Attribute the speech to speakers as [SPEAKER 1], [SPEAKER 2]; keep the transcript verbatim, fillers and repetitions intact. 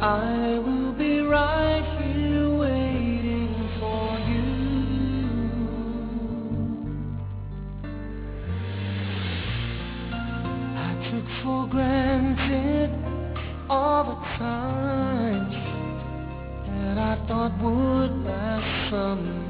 [SPEAKER 1] I will be right here waiting for you. I took for granted all the time that I thought would last someday.